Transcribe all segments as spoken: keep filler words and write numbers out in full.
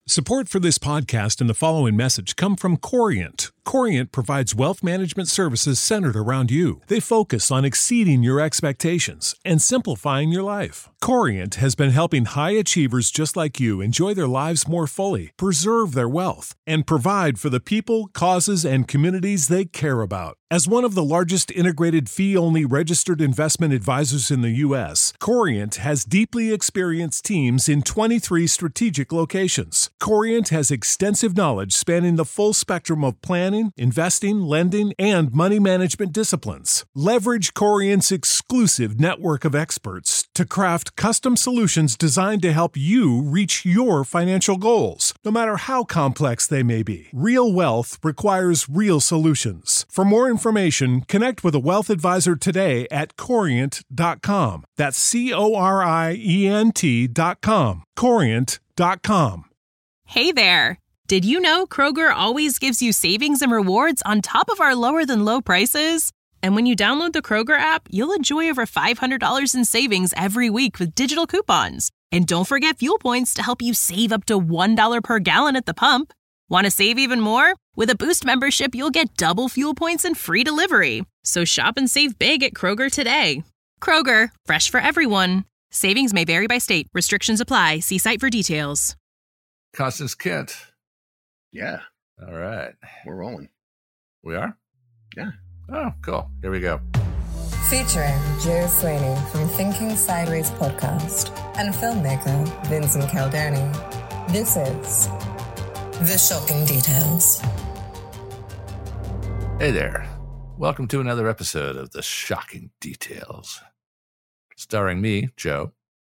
Support for this podcast and the following message come from Corient. Corient provides wealth management services centered around you. They focus on exceeding your expectations and simplifying your life. Corient has been helping high achievers just like you enjoy their lives more fully, preserve their wealth, and provide for the people, causes, and communities they care about. As one of the largest integrated fee-only registered investment advisors in the U S, Corient has deeply experienced teams in twenty-three strategic locations. Corient has extensive knowledge spanning the full spectrum of planning, investing, lending, and money management disciplines. Leverage Corient's exclusive network of experts to craft custom solutions designed to help you reach your financial goals, no matter how complex they may be. Real wealth requires real solutions. For more information, connect with a wealth advisor today at corient dot com. That's C O R I E N T dot com. corient dot com. Hey there! Did you know Kroger always gives you savings and rewards on top of our lower-than-low prices? And when you download the Kroger app, you'll enjoy over five hundred dollars in savings every week with digital coupons. And don't forget fuel points to help you save up to one dollar per gallon at the pump. Want to save even more? With a Boost membership, you'll get double fuel points and free delivery. So shop and save big at Kroger today. Kroger, fresh for everyone. Savings may vary by state. Restrictions apply. See site for details. Constance Kent. Yeah. All right. We're rolling. We are? Yeah. Oh, cool. Here we go. Featuring Joe Slaney from Thinking Sideways podcast and filmmaker Vincent Caldoni. This is The Shocking Details. Hey there. Welcome to another episode of The Shocking Details. Starring me, Joe,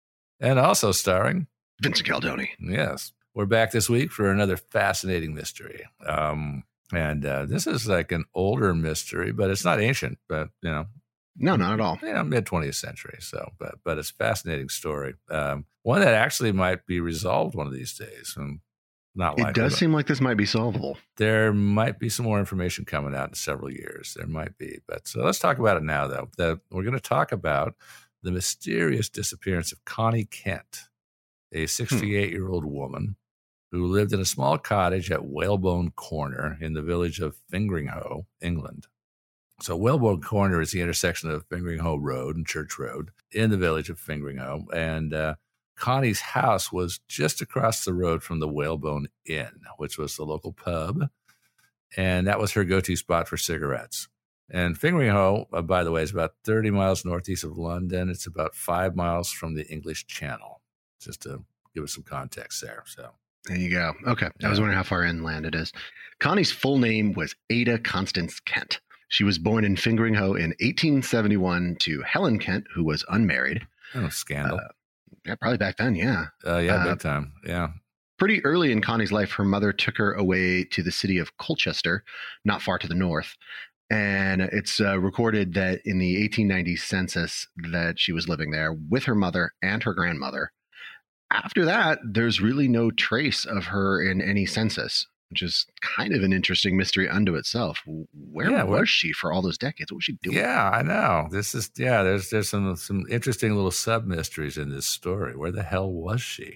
and also starring Vincent Caldoni. Yes. We're back this week for another fascinating mystery. Um, and uh, this is like an older mystery, but it's not ancient, but, you know. No, not at all. You know, mid-twentieth century. So, but but it's a fascinating story. Um, one that actually might be resolved one of these days. And not likely. It does seem like this might be solvable. There might be some more information coming out in several years. There might be. But so let's talk about it now, though. The, we're going to talk about the mysterious disappearance of Connie Kent, a sixty-eight-year-old woman who lived in a small cottage at Whalebone Corner in the village of Fingringhoe, England. So Whalebone Corner is the intersection of Fingringhoe Road and Church Road in the village of Fingringhoe. And uh, Connie's house was just across the road from the Whalebone Inn, which was the local pub. And that was her go-to spot for cigarettes. And Fingringhoe, uh, by the way, is about thirty miles northeast of London. It's about five miles from the English Channel, just to give us some context there. So there you go. Okay. I was wondering how far inland it is. Connie's full name was Ada Constance Kent. She was born in Fingringhoe in eighteen seventy-one to Helen Kent, who was unmarried. Oh, scandal. Uh, yeah, probably back then, yeah. Uh, yeah, uh, big time. Yeah. Pretty early in Connie's life, her mother took her away to the city of Colchester, not far to the north. And it's uh, recorded that in the eighteen ninety census that she was living there with her mother and her grandmother. After that, there's really no trace of her in any census, which is kind of an interesting mystery unto itself. Where yeah, was where, she for all those decades? What was she doing? Yeah, I know. This is, yeah, there's there's some some interesting little sub-mysteries in this story. Where the hell was she?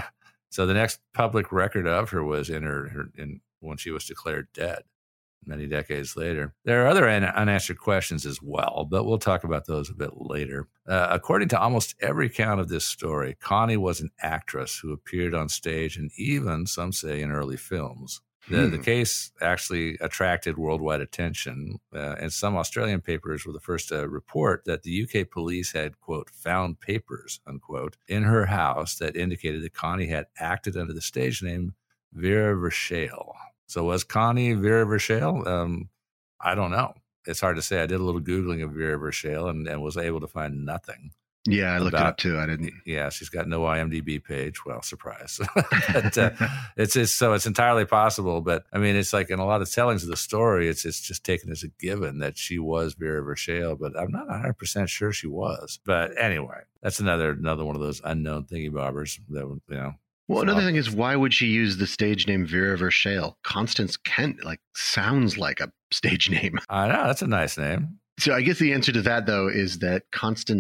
So the next public record of her was in her, her in when she was declared dead many decades later. There are other un- unanswered questions as well, but we'll talk about those a bit later. Uh, according to almost every account of this story, Connie was an actress who appeared on stage and even, some say, in early films. The, hmm. the case actually attracted worldwide attention, uh, and some Australian papers were the first to report that the U K police had, quote, found papers, unquote, in her house that indicated that Connie had acted under the stage name Vera Verschale. So was Connie Vera Verschale? Um, I don't know. It's hard to say. I did a little Googling of Vera Verschale and, and was able to find nothing. Yeah, I looked about, it up too. I didn't. Yeah, she's got no IMDb page. Well, surprise. but uh, it's just, so it's entirely possible. But I mean, it's like in a lot of tellings of the story, it's it's just taken as a given that she was Vera Verschale. But I'm not one hundred percent sure she was. But anyway, that's another another one of those unknown thingy bobbers that you know. Well, so, another thing is, why would she use the stage name Vera Verschale? Constance Kent, like, sounds like a stage name. I know. That's a nice name. So I guess the answer to that, though, is that Constance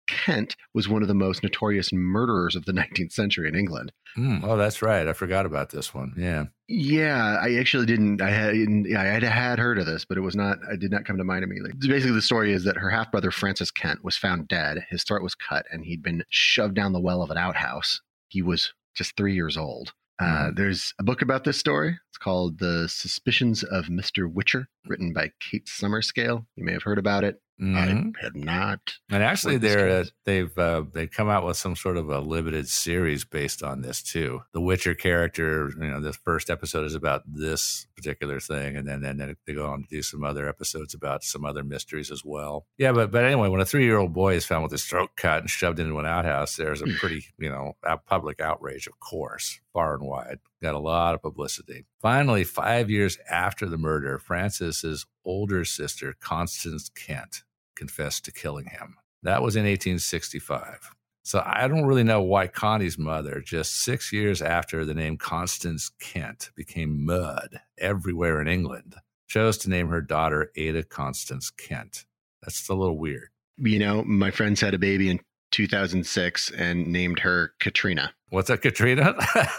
Kent was one of the most notorious murderers of the nineteenth century in England. Mm, oh, that's right. I forgot about this one. Yeah. Yeah, I actually didn't. I had, I had had heard of this, but it was not. I did not come to mind immediately. Basically, the story is that her half brother Francis Kent was found dead. His throat was cut, and he'd been shoved down the well of an outhouse. He was just three years old. Uh, there's a book about this story. It's called The Suspicions of Mister Witcher, written by Kate Summerscale. You may have heard about it. Mm-hmm. I have not. And actually, they're uh, they've uh, they come out with some sort of a limited series based on this too. The Witcher character, you know, the first episode is about this particular thing, and then and then they go on to do some other episodes about some other mysteries as well. Yeah, but but anyway, when a three year old boy is found with his throat cut and shoved into an outhouse, there's a pretty you know a public outrage, of course, far and wide. Got a lot of publicity. Finally, five years after the murder, Francis's older sister, Constance Kent, confessed to killing him. That was in eighteen sixty-five. So I don't really know why Connie's mother, just six years after the name Constance Kent became mud everywhere in England, chose to name her daughter Ada Constance Kent. That's a little weird. You know, my friends had a baby in two thousand six and named her Katrina. What's that, Katrina?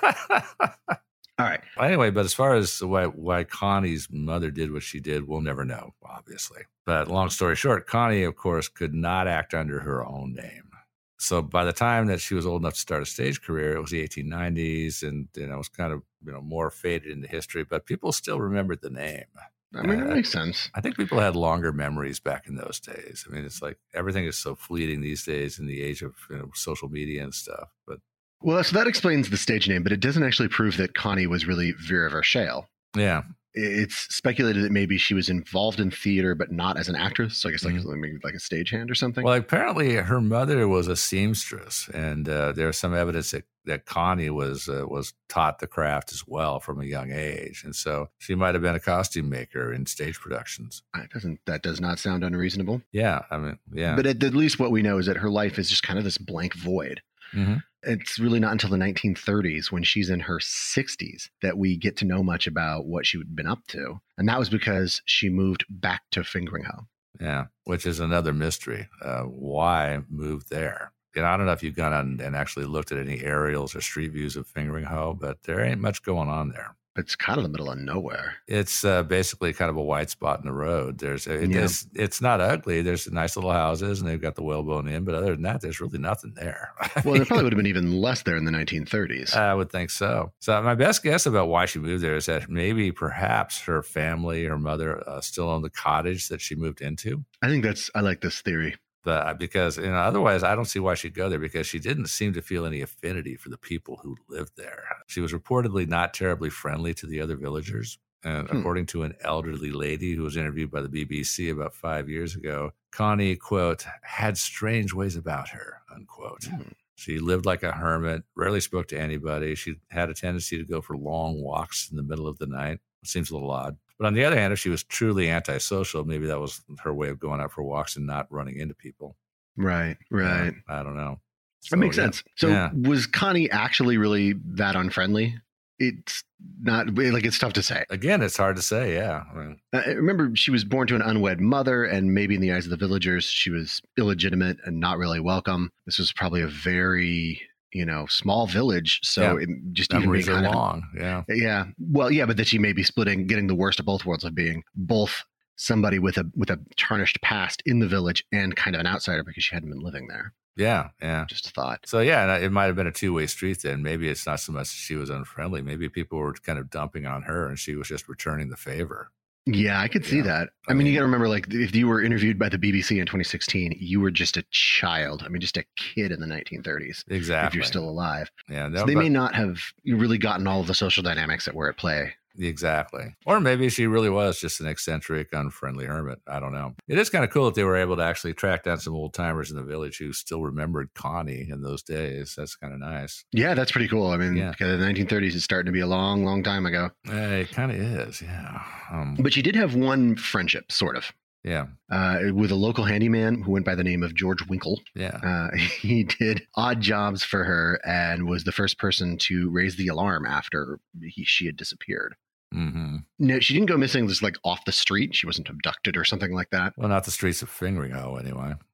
All right. Anyway, but as far as why, why Connie's mother did what she did, we'll never know, obviously. But long story short, Connie, of course, could not act under her own name. So by the time that she was old enough to start a stage career, it was the eighteen nineties, and you know, it was kind of you know more faded into history, but people still remembered the name. I mean, uh, that makes sense. I think people had longer memories back in those days. I mean, it's like everything is so fleeting these days in the age of you know, social media and stuff. But Well, so that explains the stage name, but it doesn't actually prove that Connie was really Vera Verschael. yeah. It's speculated that maybe she was involved in theater, but not as an actress. So I guess like, Mhm. maybe like a stagehand or something. Well, apparently her mother was a seamstress, and uh, there's some evidence that, that Connie was uh, was taught the craft as well from a young age, and so she might have been a costume maker in stage productions. That doesn't that does not sound unreasonable. Yeah, I mean, yeah. But at, at least what we know is that her life is just kind of this blank void. Mm-hmm. It's really not until the nineteen thirties, when she's in her sixties, that we get to know much about what she'd been up to. And that was because she moved back to Fingringhoe. Yeah, which is another mystery. Uh, why move there? And I don't know if you've gone on and actually looked at any aerials or street views of Fingringhoe, but there ain't much going on there. It's kind of the middle of nowhere. It's uh, basically kind of a white spot in the road. There's it, Yeah. it's, it's not ugly. There's nice little houses, and they've got the Whalebone Inn. But other than that, there's really nothing there. Well, there probably would have been even less there in the nineteen thirties. I would think so. So my best guess about why she moved there is that maybe perhaps her family, her mother, uh, still owned the cottage that she moved into. I think that's, I like this theory. But because you know, otherwise, I don't see why she'd go there, because she didn't seem to feel any affinity for the people who lived there. She was reportedly not terribly friendly to the other villagers. And Hmm. according to an elderly lady who was interviewed by the B B C about five years ago, Connie, quote, had strange ways about her, unquote. Hmm. She lived like a hermit, rarely spoke to anybody. She had a tendency to go for long walks in the middle of the night. It seems a little odd. But on the other hand, if she was truly antisocial, maybe that was her way of going out for walks and not running into people. Right, right. Uh, I don't know. That makes So, yeah. sense. So Yeah. was Connie actually really that unfriendly? It's not, like, it's tough to say. Again, it's hard to say. Yeah. I mean, Uh, remember, she was born to an unwed mother, and maybe in the eyes of the villagers, she was illegitimate and not really welcome. This was probably a very, you know, small village. So Yeah. it just even being memories are kind of, long. Yeah. yeah, well, yeah, but that she may be splitting, getting the worst of both worlds of being both somebody with a with a tarnished past in the village and kind of an outsider because she hadn't been living there. Yeah. Yeah. Just a thought. So, yeah, and it might have been a two way street then. Maybe it's not so much that she was unfriendly. Maybe people were kind of dumping on her and she was just returning the favor. Yeah, I could see Yeah. that. I, I mean, you mean- got to remember, like, if you were interviewed by the B B C in twenty sixteen, you were just a child. I mean, just a kid in the nineteen thirties. Exactly. If you're still alive. Yeah. So No, they but- may not have really gotten all of the social dynamics that were at play. Exactly. Or maybe she really was just an eccentric, unfriendly hermit. I don't know. It is kind of cool that they were able to actually track down some old timers in the village who still remembered Connie in those days. That's kind of nice. Yeah, that's pretty cool. I mean, Yeah. because the nineteen thirties is starting to be a long, long time ago. Eh, it kind of is. Yeah. Um, But she did have one friendship, sort of, yeah. uh, with a local handyman who went by the name of George Winkle. Yeah. Uh, he did odd jobs for her and was the first person to raise the alarm after he, she had disappeared. Mm-hmm. No, she didn't go missing just like off the street. She wasn't abducted or something like that. Well, not the streets of Fingringhoe, anyway.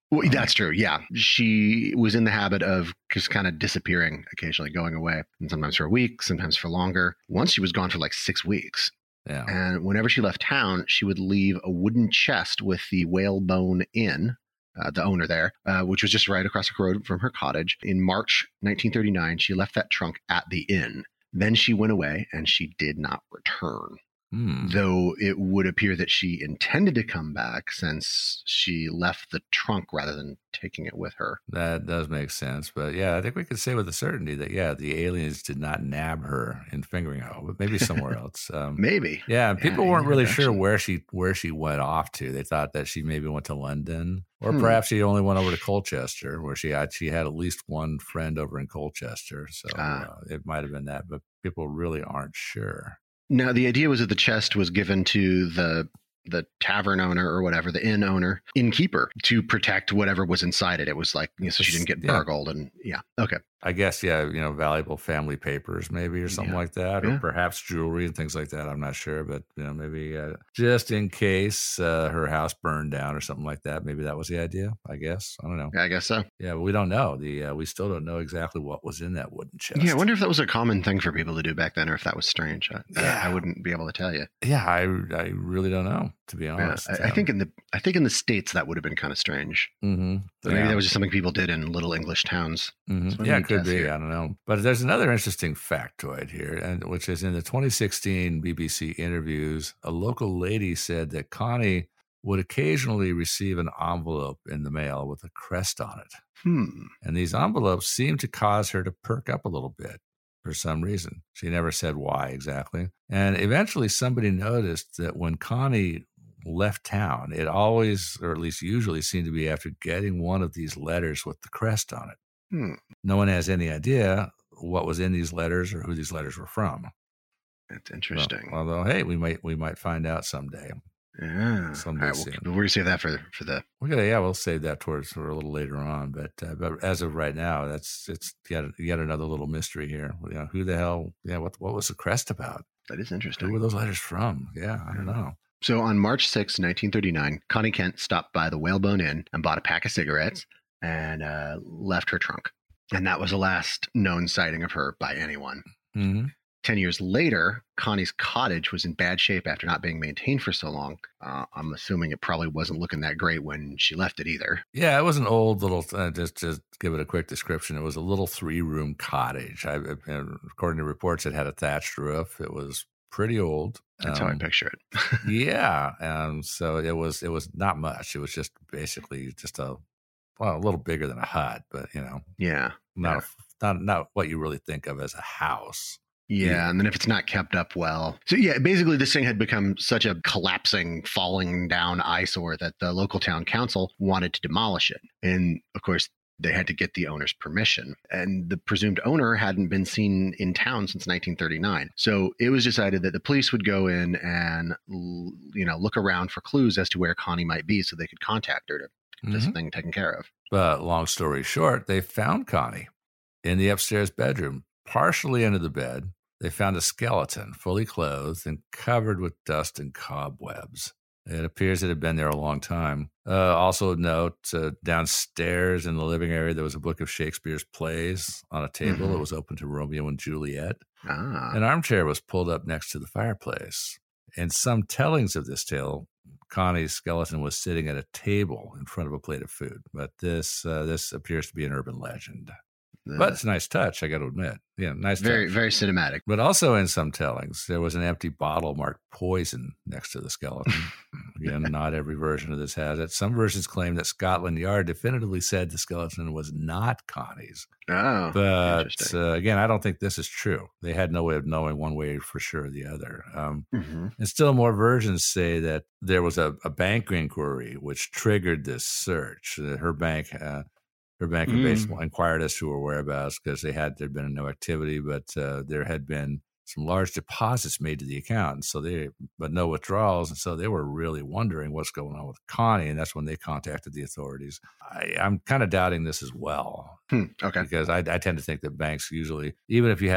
Well, that's true. Yeah. She was in the habit of just kind of disappearing occasionally, going away, and sometimes for a week, sometimes for longer. Once she was gone for like six weeks. Yeah. And whenever she left town, she would leave a wooden chest with the Whalebone Inn, uh, the owner there, uh, which was just right across the road from her cottage. In March nineteen thirty-nine, she left that trunk at the inn. Then she went away and she did not return. Hmm. Though it would appear that she intended to come back since she left the trunk rather than taking it with her. That does make sense. But yeah, I think we could say with a certainty that, yeah, the aliens did not nab her in Fingering Hoe, but maybe somewhere else. Um, maybe. Yeah, and people Yeah, weren't really sure actually. where she where she went off to. They thought that she maybe went to London, or Hmm. perhaps she only went over to Colchester, where she had she had at least one friend over in Colchester. So Ah. uh, it might have been that, but people really aren't sure. Now, the idea was that the chest was given to the the tavern owner or whatever, the inn owner, innkeeper, to protect whatever was inside it. It was like, you know, so she didn't get Yeah. burgled. And yeah, okay. I guess, yeah, you know, valuable family papers maybe or something Yeah. like that, or Yeah. perhaps jewelry and things like that. I'm not sure, but, you know, maybe uh, just in case uh, her house burned down or something like that. Maybe that was the idea, I guess. I don't know. I guess so. Yeah, but we don't know. The uh, we still don't know exactly what was in that wooden chest. Yeah, I wonder if that was a common thing for people to do back then or if that was strange. I, Yeah. I, I wouldn't be able to tell you. Yeah, I, I really don't know, to be Yeah, honest. I, I think in the I think in the States that would have been kind of strange. hmm But maybe that was just something people did in little English towns. hmm So Yeah, maybe it could test be. here. I don't know. But there's another interesting factoid here, and which is in the twenty sixteen B B C interviews, a local lady said that Connie would occasionally receive an envelope in the mail with a crest on it. Hmm. And these envelopes seemed to cause her to perk up a little bit for some reason. She never said why exactly. And eventually somebody noticed that when Connie left town, it always, or at least usually, seemed to be after getting one of these letters with the crest on it. Hmm. No one has any idea what was in these letters or who these letters were from. That's interesting. Well, although, hey, we might we might find out someday. yeah. someday All right, soon. we'll, we're gonna save that for for the. We're gonna, yeah, we'll save that towards for a little later on. But uh, but as of right now, that's it's yet yet another little mystery here. You know, who the hell? Yeah, what what was the crest about? That is Who interesting. were those letters from? Yeah, I don't know. So on March sixth, nineteen thirty-nine, Connie Kent stopped by the Whalebone Inn and bought a pack of cigarettes and uh, left her trunk. And that was the last known sighting of her by anyone. Mm-hmm. Ten years later, Connie's cottage was in bad shape after not being maintained for so long. Uh, I'm assuming it probably wasn't looking that great when she left it either. Yeah, it was an old little. Uh, just to give it a quick description, it was a little three-room cottage. I, uh, according to reports, it had a thatched roof. It was pretty old. That's how I Um, picture it. yeah, and so it was. It was not much. It was just basically just a well, a little bigger than a hut, but you know, yeah. not a, not not what you really think of as a house. Yeah, Yeah. and then if it's not kept up well. So yeah, basically this thing had become such a collapsing, falling down eyesore that the local town council wanted to demolish it. And of course, they had to get the owner's permission. And the presumed owner hadn't been seen in town since nineteen thirty-nine. So it was decided that the police would go in and, l- you know, look around for clues as to where Connie might be so they could contact her to get this Mhm. thing taken care of. But long story short, they found Connie in the upstairs bedroom, partially under the bed. They found a skeleton, fully clothed and covered with dust and cobwebs. It appears it had been there a long time. Uh, also, note uh, downstairs in the living area, there was a book of Shakespeare's plays on a table. Mhm. It was open to Romeo and Juliet. Ah. An armchair was pulled up next to the fireplace. In some tellings of this tale, Connie's skeleton was sitting at a table in front of a plate of food. But this uh, this appears to be an urban legend. But it's a nice touch, I got to admit. Yeah, nice very, touch. very cinematic. But also in some tellings, there was an empty bottle marked poison next to the skeleton. Again, not every version of this has it. Some versions claim that Scotland Yard definitively said the skeleton was not Connie's. Oh, But interesting. uh, again, I don't think this is true. They had no way of knowing one way for sure or the other. Um, Mhm. and still more versions say that there was a, a bank inquiry which triggered this search. That her bank, uh, her bank had Mm. basically inquired as to her whereabouts because they had there'd been no activity, but uh, there had been some large deposits made to the account, and so they but no withdrawals, and so they were really wondering what's going on with Connie, and that's when they contacted the authorities. I, I'm kind of doubting this as well. Hmm, okay. Because I, I tend to think that banks usually, even if you hadn't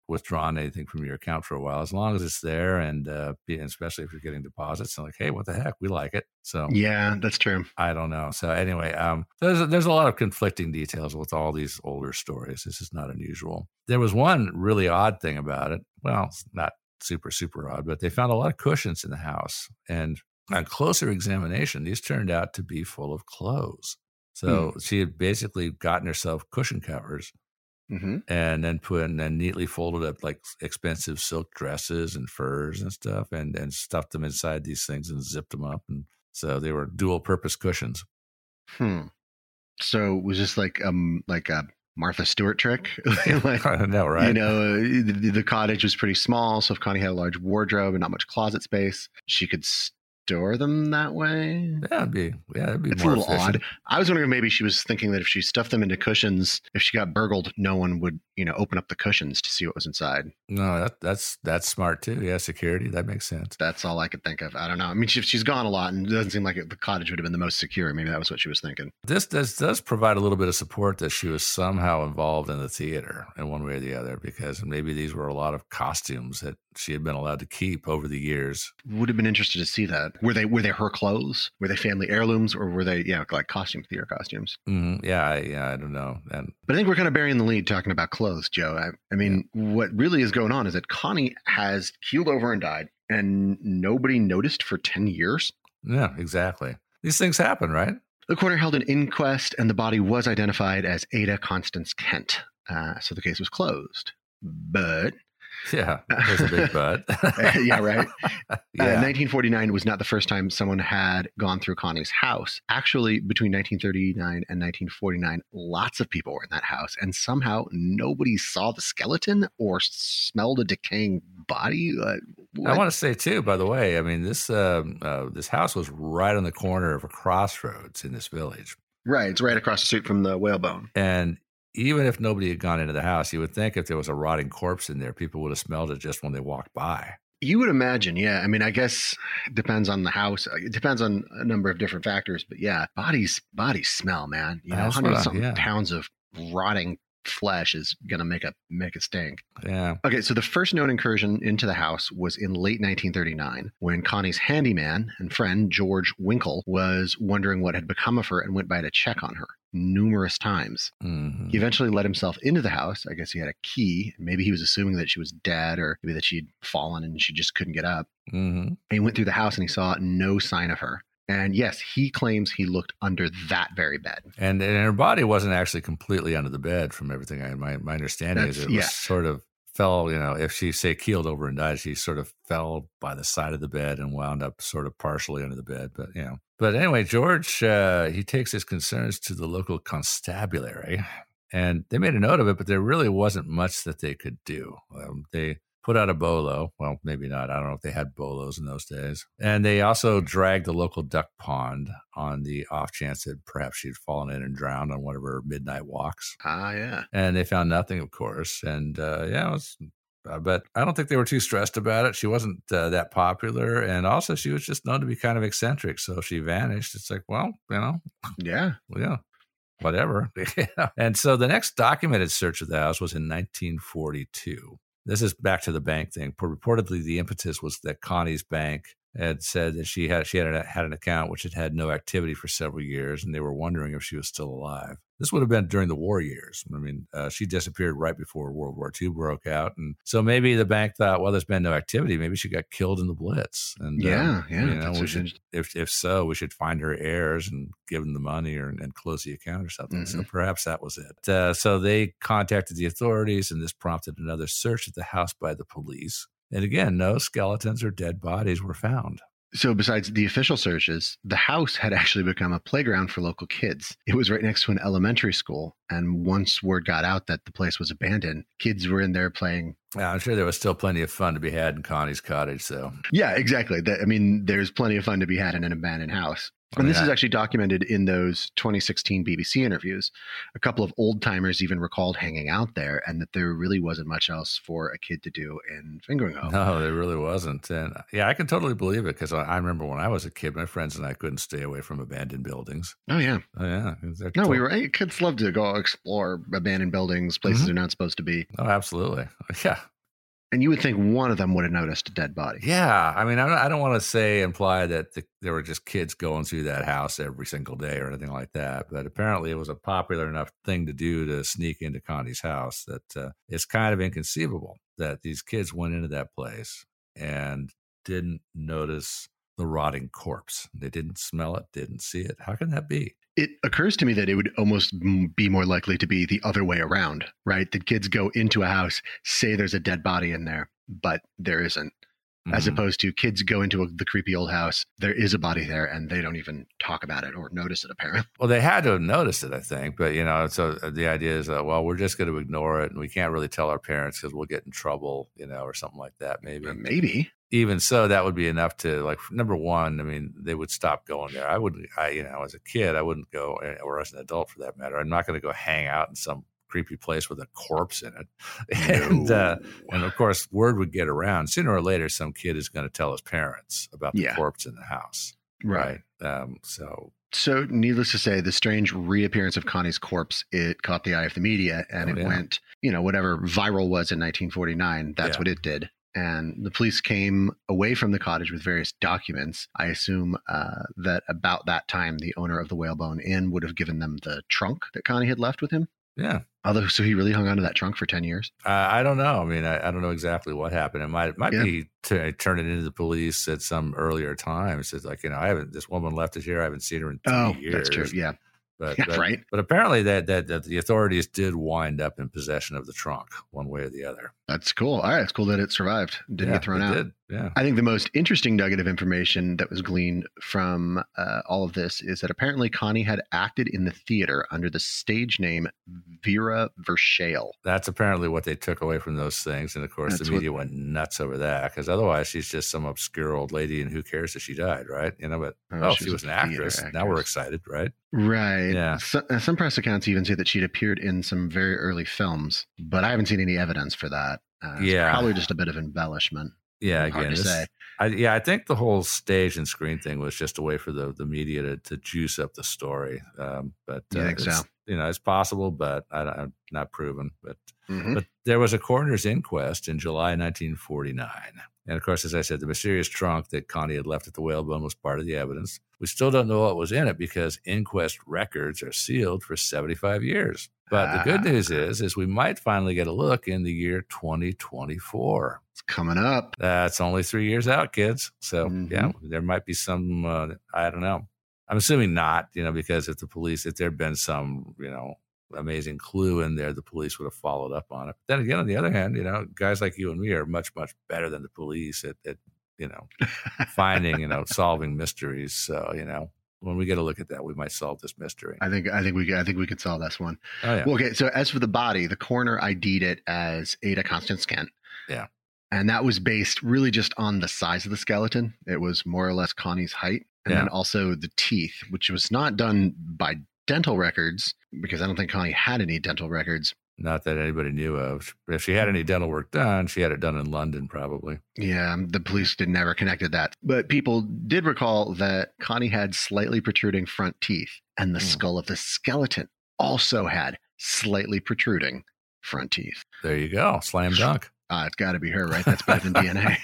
withdrawn anything from your account for a while, as long as it's there, and uh, especially if you're getting deposits, and like, hey, what the heck, we like it. So yeah, that's true. I don't know. So anyway, um, there's a, there's a lot of conflicting details with all these older stories. This is not unusual. There was one really odd thing about it. Well, it's not super super odd, but they found a lot of cushions in the house, and on closer examination, these turned out to be full of clothes. So hmm. she had basically gotten herself cushion covers. Mm-hmm. And then put and then neatly folded up like expensive silk dresses and furs and stuff, and and stuffed them inside these things and zipped them up, and so they were dual purpose cushions. Hmm. So it was just like um like a Martha Stewart trick. Like, I know, right? You know, the, the cottage was pretty small, so if Connie had a large wardrobe and not much closet space, she could store them that way. Yeah, it'd be yeah, it'd be it's more a little efficient. odd. I was wondering if maybe she was thinking that if she stuffed them into cushions, if she got burgled, no one would, you know, open up the cushions to see what was inside. No, that, that's that's smart too. Yeah, security, that makes sense. That's all I could think of. I don't know. I mean, she, she's gone a lot, and it doesn't seem like it, the cottage would have been the most secure. Maybe that was what she was thinking. This does does provide a little bit of support that she was somehow involved in the theater in one way or the other, because maybe these were a lot of costumes that she had been allowed to keep over the years. Would have been interested to see that. Were they were they her clothes? Were they family heirlooms, or were they yeah like costume theater costumes? Mm-hmm. Yeah, I, yeah, I don't know. And but I think we're kind of burying the lead talking about clothes, Joe. I, I mean, yeah. What really is going on is that Connie has keeled over and died, and nobody noticed for ten years. Yeah, exactly. These things happen, right? The coroner held an inquest, and the body was identified as Ada Constance Kent. Uh, so the case was closed. But yeah, there's a big but. yeah, right. Yeah. Uh, nineteen forty-nine was not the first time someone had gone through Connie's house. Actually, between nineteen thirty-nine and nineteen forty-nine, lots of people were in that house, and somehow nobody saw the skeleton or smelled a decaying body. Uh, I want to say too, by the way, I mean this uh, uh, this house was right on the corner of a crossroads in this village. Right, it's right across the street from the Whalebone. And even if nobody had gone into the house, you would think if there was a rotting corpse in there, people would have smelled it just when they walked by. You would imagine, yeah. I mean, I guess it depends on the house. It depends on a number of different factors, but yeah, bodies, bodies smell, man. You know, That's hundred what I- something yeah. pounds of rotting flesh is gonna make a make a stink. Yeah. Okay, so the first known incursion into the house was in late nineteen thirty-nine, when Connie's handyman and friend George Winkle was wondering what had become of her and went by to check on her numerous times. Mm-hmm. He eventually let himself into the house. I guess he had a key. Maybe he was assuming that she was dead, or maybe that she'd fallen and she just couldn't get up. Mm-hmm. And he went through the house and he saw no sign of her. And yes, he claims he looked under that very bed. And, and her body wasn't actually completely under the bed, from everything I my my understanding That's- is it was yeah. sort of fell, you know, if she say keeled over and died, she sort of fell by the side of the bed and wound up sort of partially under the bed. But you know, but anyway, George uh, he takes his concerns to the local constabulary, and they made a note of it, but there really wasn't much that they could do. Um, they put out a bolo. Well, maybe not. I don't know if they had bolos in those days. And they also dragged the local duck pond on the off chance that perhaps she'd fallen in and drowned on one of her midnight walks. Ah, yeah. And they found nothing, of course. And uh, yeah, it was, uh, but I don't think they were too stressed about it. She wasn't uh, that popular. And also, she was just known to be kind of eccentric. So if she vanished, it's like, well, you know, Yeah. yeah. Whatever. And so the next documented search of the house was in nineteen forty-two. This is back to the bank thing. Reportedly, the impetus was that Connie's bank had said that she had she had, a, had an account which had had no activity for several years, and they were wondering if she was still alive. This would have been during the war years. I mean, uh, she disappeared right before World War Two broke out, and so maybe the bank thought, well, there's been no activity. Maybe she got killed in the Blitz. And Yeah, um, yeah, You know, that's we what should, it- if if so, we should find her heirs and give them the money, or and close the account or something. So Mhm. perhaps that was it. Uh, so they contacted the authorities, and this prompted another search at the house by the police. And again, no skeletons or dead bodies were found. So besides the official searches, the house had actually become a playground for local kids. It was right next to an elementary school. And once word got out that the place was abandoned, kids were in there playing. Yeah, I'm sure there was still plenty of fun to be had in Connie's cottage, though. Yeah, exactly. That, I mean, there's plenty of fun to be had in an abandoned house. I And mean, this is I- actually documented in those twenty sixteen B B C interviews. A couple of old timers even recalled hanging out there, and that there really wasn't much else for a kid to do in Fingering Hoe. No, there really wasn't. And yeah, I can totally believe it, because I, I remember when I was a kid, my friends and I couldn't stay away from abandoned buildings. Oh, yeah. Oh, yeah. They're No, tot- we were, hey, kids love to go explore abandoned buildings, places Mhm. they're not supposed to be. Oh, absolutely. Yeah. And you would think one of them would have noticed a dead body. Yeah. I mean, I don't, I don't want to say, imply that the, there were just kids going through that house every single day or anything like that. But apparently it was a popular enough thing to do to sneak into Connie's house that uh, it's kind of inconceivable that these kids went into that place and didn't notice the rotting corpse. They didn't smell it, didn't see it. How can that be? It occurs to me that it would almost be more likely to be the other way around, right? The kids go into a house, say there's a dead body in there, but there isn't. Mm-hmm. As opposed to kids go into a, the creepy old house, there is a body there, and they don't even talk about it or notice it, apparently. Well, they had to have noticed it, I think. But, you know, so the idea is, uh, well, we're just going to ignore it, and we can't really tell our parents because we'll get in trouble, you know, or something like that, maybe. Or maybe. Even so, that would be enough to, like, number one, I mean, they would stop going there. I wouldn't, I, you know, as a kid, I wouldn't go, or as an adult for that matter, I'm not going to go hang out in some creepy place with a corpse in it. And, uh, and of course, word would get around. Sooner or later, some kid is going to tell his parents about the yeah. corpse in the house. Right. right? Um, so. So needless to say, the strange reappearance of Connie's corpse, it caught the eye of the media, and oh, it yeah. went, you know, whatever viral was in nineteen forty-nine, that's yeah. what it did. And the police came away from the cottage with various documents. I assume uh, that about that time, the owner of the Whalebone Inn would have given them the trunk that Connie had left with him. Yeah. Although, so he really hung onto that trunk for ten years? Uh, I don't know. I mean, I, I don't know exactly what happened. It might, it might yeah. be to turn it into the police at some earlier time. It's like, you know, I haven't, this woman left it here. I haven't seen her in three oh, years. That's true. Yeah. But, yeah, but, right. But apparently that, that that the authorities did wind up in possession of the trunk one way or the other. That's cool. All right. It's cool that it survived. Didn't yeah, get thrown out. Did. Yeah. I think the most interesting nugget of information that was gleaned from uh, all of this is that apparently Connie had acted in the theater under the stage name Vera Verschale. That's apparently what they took away from those things. And of course, That's the media what, went nuts over that because otherwise she's just some obscure old lady and who cares if she died, right? You know, but oh, oh she was an actress. Now we're excited, right? Right. Yeah. So, uh, some press accounts even say that she'd appeared in some very early films, but I haven't seen any evidence for that. Uh, yeah. Probably just a bit of embellishment. Yeah, Hard again, to this, say. I, yeah, I think the whole stage and screen thing was just a way for the, the media to, to juice up the story. Um, but you uh, think so? You know, it's possible, but I, I'm not proven. But mm-hmm. but there was a coroner's inquest in July nineteen forty-nine, and of course, as I said, the mysterious trunk that Connie had left at the Whalebone was part of the evidence. We still don't know what was in it because inquest records are sealed for seventy-five years. But the good news is, is we might finally get a look in the year twenty twenty-four. It's coming up. That's only three years out, kids. So, mm-hmm. yeah, there might be some, uh, I don't know. I'm assuming not, you know, because if the police, if there'd been some, you know, amazing clue in there, the police would have followed up on it. But then again, on the other hand, you know, guys like you and me are much, much better than the police at, at you know, finding, you know, solving mysteries. So, you know. When we get a look at that, we might solve this mystery. I think I think we I think we could solve this one. Oh, yeah. Well, okay, so as for the body, the coroner I D'd it as Ada Constance Kent. Yeah. And that was based really just on the size of the skeleton. It was more or less Connie's height. And yeah. then also the teeth, which was not done by dental records, because I don't think Connie had any dental records. Not that anybody knew of. If she had any dental work done, she had it done in London, probably. Yeah, the police did never connected that. But people did recall that Connie had slightly protruding front teeth, and the mm. skull of the skeleton also had slightly protruding front teeth. There you go. Slam dunk. Uh, it's got to be her, right? That's better than D N A.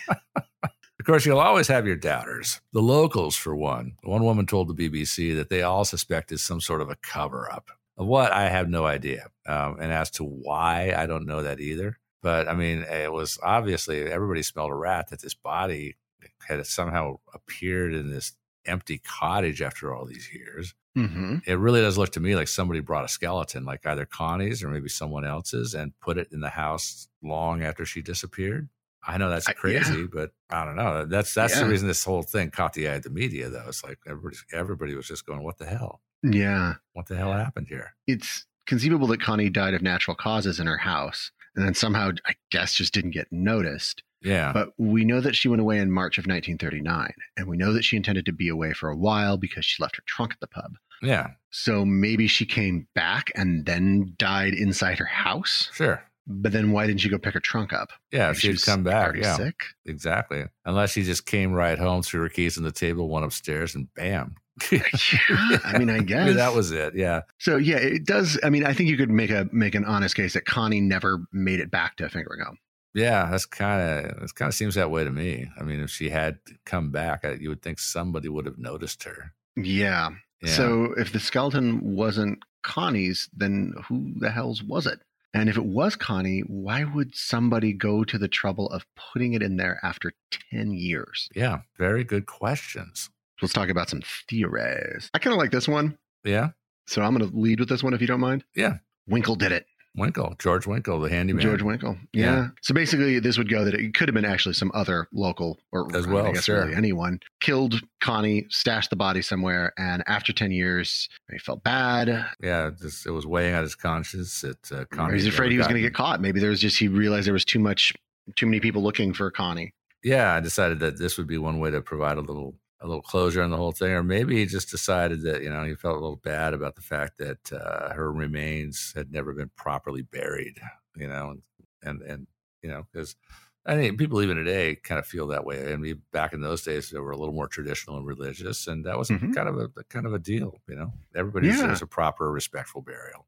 Of course, you'll always have your doubters. The locals, for one. One woman told the B B C that they all suspected some sort of a cover-up. Of what, I have no idea. Um, and as to why, I don't know that either. But, I mean, it was obviously, everybody smelled a rat that this body had somehow appeared in this empty cottage after all these years. Mm-hmm. It really does look to me like somebody brought a skeleton, like either Connie's or maybe someone else's, and put it in the house long after she disappeared. I know that's crazy, I, yeah. but I don't know. That's that's yeah. the reason this whole thing caught the eye of the media, though. It's like everybody, everybody was just going, what the hell? Yeah. What the hell happened here? It's conceivable that Connie died of natural causes in her house and then somehow, I guess, just didn't get noticed. Yeah. But we know that she went away in March of nineteen thirty-nine, and we know that she intended to be away for a while because she left her trunk at the pub. Yeah. So maybe she came back and then died inside her house? Sure. But then why didn't she go pick her trunk up? Yeah, if she'd come back. Yeah, sick. Exactly. Unless she just came right home, threw her keys on the table, went upstairs, and bam. yeah, I mean, I guess I mean, that was it. Yeah. So yeah, it does. I mean, I think you could make a make an honest case that Connie never made it back to Finger and Gum. Yeah, that's kind of it. Kind of seems that way to me. I mean, if she had come back, I, you would think somebody would have noticed her. Yeah. Yeah. So if the skeleton wasn't Connie's, then who the hell's was it? And if it was Connie, why would somebody go to the trouble of putting it in there after ten years? Yeah, very good questions. Let's talk about some theories. I kind of like this one. Yeah. So I'm going to lead with this one if you don't mind. Yeah. Winkle did it. Winkle, George Winkle, the handyman. George Winkle. Yeah. Yeah. So basically, this would go that it could have been actually some other local or As well, I guess sure. really anyone killed Connie, stashed the body somewhere, and after ten years, he felt bad. Yeah, it, just, it was weighing on his conscience. It, uh, Or Connie he's had afraid never he was going to gotten- get caught. Maybe there was just he realized there was too much, too many people looking for Connie. Yeah, I decided that this would be one way to provide a little a little closure on the whole thing. Or maybe he just decided that, you know, he felt a little bad about the fact that uh, her remains had never been properly buried, you know, and, and, and you know, because I think people even today kind of feel that way. I mean, back in those days, they were a little more traditional and religious, and that was Mhm. kind of a kind of a deal, you know. Everybody Yeah. deserves a proper, respectful burial.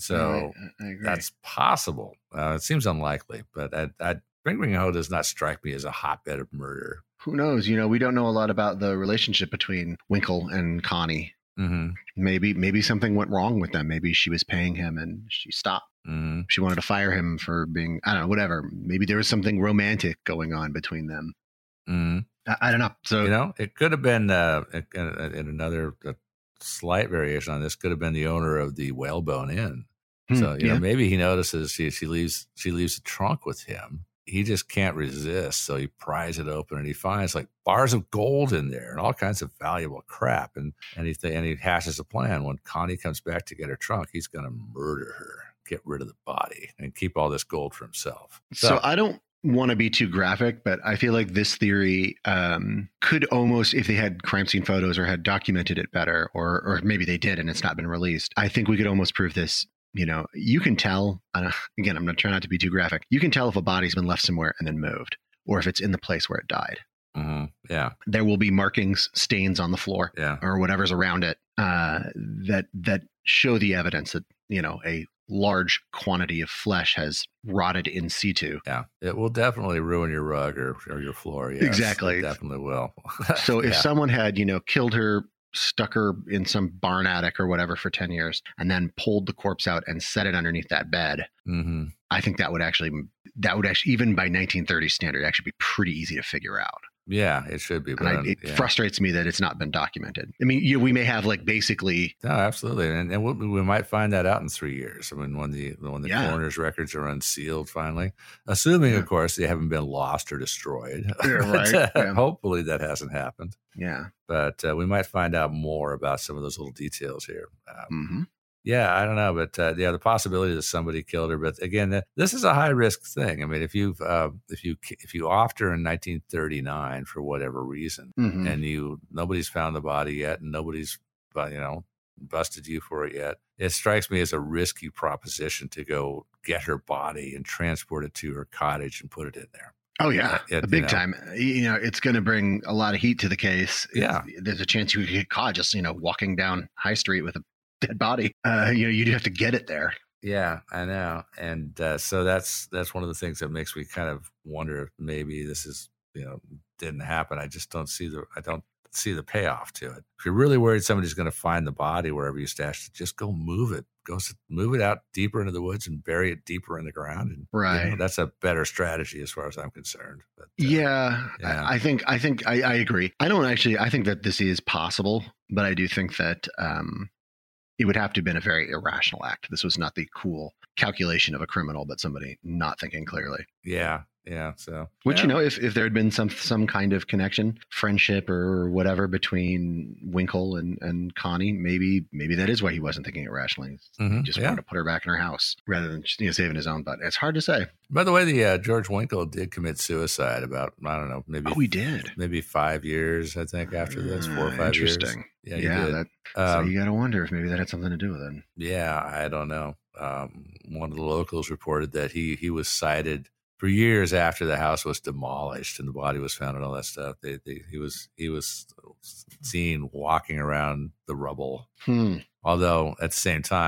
So I, I agree. that's possible. Uh, it seems unlikely, but I, I, Ring Ring Ho does not strike me as a hotbed of murder. Who knows? You know, we don't know a lot about the relationship between Winkle and Connie. Mm-hmm. Maybe, maybe something went wrong with them. Maybe she was paying him and she stopped. Mm-hmm. She wanted to fire him for being, I don't know, whatever. Maybe there was something romantic going on between them. Mm-hmm. I, I don't know. So, You know, it could have been uh, in, in another uh, slight variation on this. Could have been the owner of the Whalebone Inn. hmm, So you yeah. know, maybe he notices she she leaves she leaves the trunk with him. He just can't resist, so he pries it open and he finds like bars of gold in there and all kinds of valuable crap. And and he th- and he hashes a plan. When Connie comes back to get her trunk, he's going to murder her, get rid of the body, and keep all this gold for himself. So I don't want to be too graphic, but I feel like this theory um, could almost, if they had crime scene photos or had documented it better, or or maybe they did and it's not been released, I think we could almost prove this. You know, you can tell, uh, again, I'm not trying not to be too graphic. You can tell if a body's been left somewhere and then moved, or if it's in the place where it died. Mm-hmm. Yeah, There will be markings, stains on the floor, yeah. or whatever's around it uh, that that show the evidence that, you know, a large quantity of flesh has rotted in situ. Yeah, it will definitely ruin your rug or, or your floor. Yes, Exactly. it definitely will. So if Yeah. someone had, you know, killed her, stuck her in some barn attic or whatever for ten years, and then pulled the corpse out and set it underneath that bed, Mm-hmm. I think that would actually, that would actually, even by nineteen thirties standard, actually be pretty easy to figure out. Yeah, it should be. But And I, it yeah. frustrates me that it's not been documented. I mean, you, we may have like basically, No, absolutely, and, and we'll, we might find that out in three years. I mean, when the when the Yeah. coroner's records are unsealed, finally, assuming, Yeah. of course, they haven't been lost or destroyed. Yeah, right, But, uh, yeah. Hopefully, that hasn't happened. yeah. But uh, we might find out more about some of those little details here. Um, hmm Yeah, I don't know, but uh, yeah, the possibility that somebody killed her. But again, th- this is a high risk thing. I mean, if you've uh, if you if you offed her in nineteen thirty-nine for whatever reason, hmm and you nobody's found the body yet, and nobody's uh, you know busted you for it yet, it strikes me as a risky proposition to go get her body and transport it to her cottage and put it in there. Oh yeah, Yeah, it- a big you know. time. You know, it's going to bring a lot of heat to the case. Yeah. It's- there's a chance you could get caught just, you know, walking down High Street with a dead body. Uh, you know, you'd have to get it there. Yeah, I know, and uh, so that's that's one of the things that makes me kind of wonder if maybe this is you know didn't happen. I just don't see the I don't see the payoff to it. If you're really worried somebody's going to find the body wherever you stashed it, just go move it. Go s- move it out deeper into the woods and bury it deeper in the ground. And you Right. know, that's a better strategy as far as I'm concerned. But, uh, Yeah, yeah. I, I think I think I, I agree. I don't actually. I think that this is possible, but I do think that um, it would have to have been a very irrational act. This was not the cool calculation of a criminal, but somebody not thinking clearly. yeah, yeah. So Which, yeah. you know, if, if there had been some some kind of connection, friendship or whatever between Winkle and, and Connie, maybe maybe that is why he wasn't thinking it rationally. He Mhm, just yeah. wanted to put her back in her house rather than just, you know, saving his own butt. It's hard to say. By the way, the uh, George Winkle did commit suicide about I don't know maybe Oh, he did. maybe five years I think after this four or five years. Interesting. Yeah, he Yeah, did. that, so Um, you got to wonder if maybe that had something to do with it. Yeah, I don't know. Um, one of the locals reported that he he was cited for years after the house was demolished and the body was found and all that stuff. They, they, he was he was seen walking around the rubble. Hmm. Although at the same time,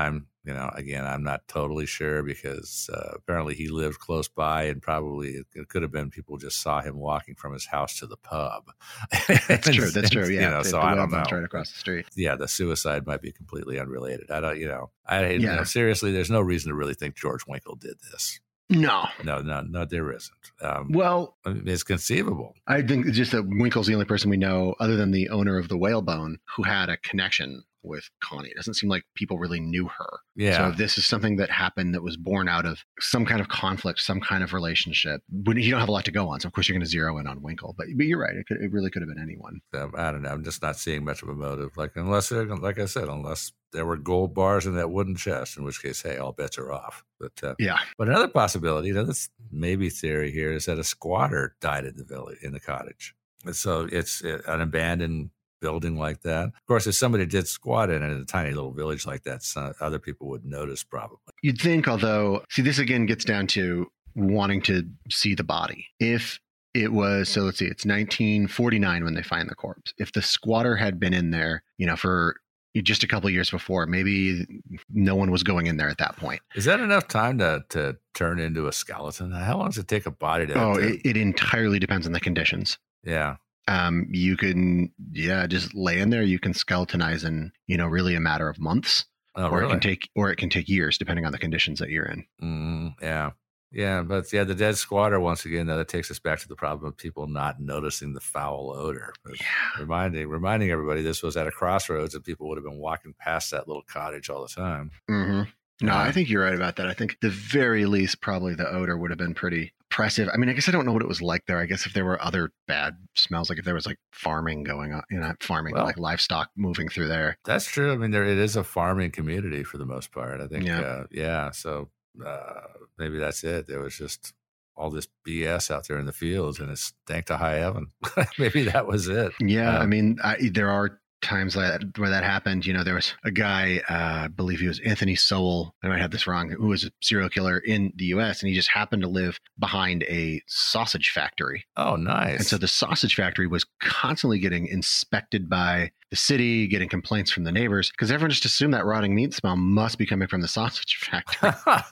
You know, again, I'm not totally sure because uh, apparently he lived close by, and probably it, it could have been people just saw him walking from his house to the pub. That's true. That's true. Yeah. You know, the, so the I don't know. right across the street. Yeah, the suicide might be completely unrelated. I don't, you know, I Yeah. you know, seriously, there's no reason to really think George Winkle did this. No. No, no, no, there isn't. Um, Well, I mean, it's conceivable. I think it's just that Winkle's the only person we know, other than the owner of the whalebone, who had a connection with Connie. It doesn't seem like people really knew her. Yeah. So this is something that happened that was born out of some kind of conflict, some kind of relationship. But you don't have a lot to go on, so of course you're going to zero in on Winkle. But but you're right. It, could, it really could have been anyone. Um, I don't know. I'm just not seeing much of a motive. Like unless, there, like I said, unless there were gold bars in that wooden chest, in which case, hey, all bets are off. But uh, Yeah. But another possibility, you know, this maybe theory here is that a squatter died in the village, in the cottage. And so it's an abandoned building like that. Of course, if somebody did squat in it in a tiny little village like that, some, other people would notice probably. You'd think, although, see, this again gets down to wanting to see the body. If it was, so let's see, it's nineteen forty-nine when they find the corpse. If the squatter had been in there, you know, for just a couple of years before, maybe no one was going in there at that point. Is that enough time to to turn into a skeleton? How long does it take a body to? Oh, to, it, it entirely depends on the conditions. Yeah. Um, you can, yeah, just lay in there. You can skeletonize in, you know, really a matter of months, Oh, or really? it can take, or it can take years, depending on the conditions that you're in. Mm, yeah. Yeah. But yeah, the dead squatter, once again, that takes us back to the problem of people not noticing the foul odor. Yeah. Reminding, reminding everybody this was at a crossroads and people would have been walking past that little cottage all the time. Mm-hmm. No, Yeah. I think you're right about that. I think the very least, probably the odor would have been pretty oppressive. I mean, I guess I don't know what it was like there. I guess if there were other bad smells, like if there was like farming going on, you know, not farming, Well- like livestock moving through there. That's true. I mean, there it is a farming community for the most part. I think. Yeah. Uh, yeah. So uh, maybe that's it. There was just all this B S out there in the fields, and it stank to high heaven. Maybe that was it. Yeah, I Um, mean, I, there are times that, where that happened. You know, there was a guy, uh, I believe he was Anthony Sowell, I might have this wrong, who was a serial killer in the U S, and he just happened to live behind a sausage factory. Oh, nice. And so the sausage factory was constantly getting inspected by the city, getting complaints from the neighbors, because everyone just assumed that rotting meat smell must be coming from the sausage factory.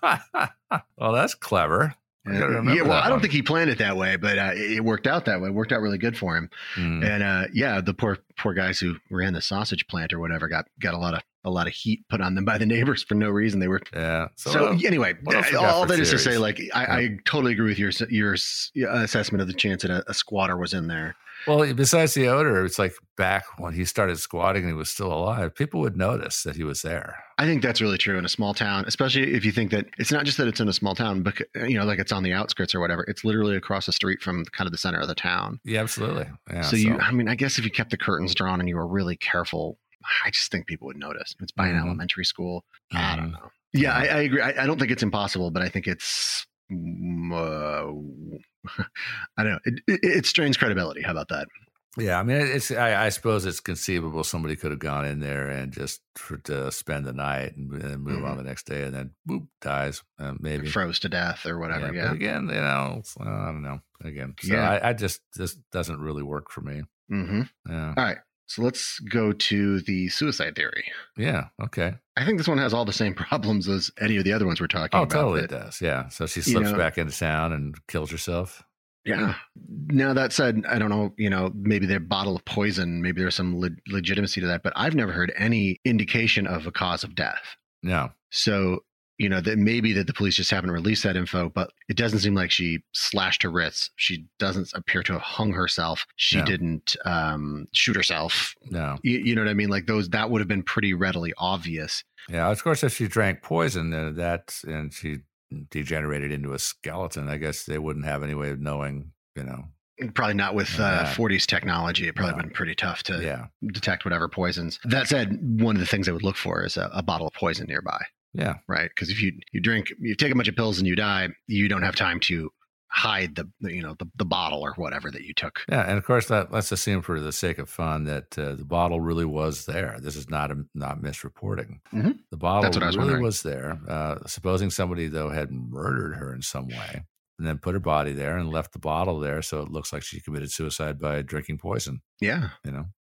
Well, that's clever. I gotta remember Yeah, well, that I don't one. think he planned it that way, but uh, it worked out that way. It worked out really good for him. Mm. And uh, yeah, the poor poor guys who ran the sausage plant or whatever got got a lot of a lot of heat put on them by the neighbors for no reason. They were Yeah. So, so, uh, anyway. what else we got All for that is to say, theories? like I, I totally agree with your your assessment of the chance that a, a squatter was in there. well, besides the odor, it's like back when he started squatting and he was still alive, people would notice that he was there. I think that's really true in a small town, especially if you think that it's not just that it's in a small town, but you know, like it's on the outskirts or whatever. It's literally across the street from kind of the center of the town. Yeah, absolutely. Yeah. so you, I mean, I guess if you kept the curtains drawn and you were really careful, I just think people would notice. It's by an Mhm. elementary school. I don't Mhm. know. Yeah, I, I agree. I, I don't think it's impossible, but I think it's, mm, uh, I don't know. It, it, it strains credibility. How about that? Yeah, I mean, it's. I, I suppose it's conceivable somebody could have gone in there and just for, to spend the night and, and move on the next day, and then boop dies. Uh, maybe Froze to death or whatever. Yeah. But again, you know, it's- I don't know. Again, so Yeah. I, I just this doesn't really work for me. Mm-hmm. Yeah. All right. So let's go to the suicide theory. Yeah. Okay. I think this one has all the same problems as any of the other ones we're talking Oh, about. totally but- it does. Yeah. So she you slips know- back into town and kills herself. Yeah. Now that said, I don't know, you know, maybe their bottle of poison, maybe there's some le- legitimacy to that, but I've never heard any indication of a cause of death. No. So, you know, that maybe that the police just haven't released that info, but it doesn't seem like she slashed her wrists. She doesn't appear to have hung herself. She No. didn't um, shoot herself. No. You, you know what I mean? Like those, that would have been pretty readily obvious. Yeah. Of course, if she drank poison, uh, that and she degenerated into a skeleton, I guess they wouldn't have any way of knowing. You know. Probably not with uh, Yeah. forties technology. It probably No. been pretty tough to Yeah. detect whatever poisons. That said, one of the things I would look for is a, a bottle of poison nearby, Yeah. right? Because if you you drink, you take a bunch of pills and you die, you don't have time to hide the the, you know the, the bottle or whatever that you took. Yeah, and of course, that, let's assume for the sake of fun that uh, the bottle really was there. This is not a, not misreporting. Mhm. The bottle That's what I was really wondering. was there. Uh, supposing somebody though had murdered her in some way, and then put her body there and left the bottle there, so it looks like she committed suicide by drinking poison. Yeah, You know,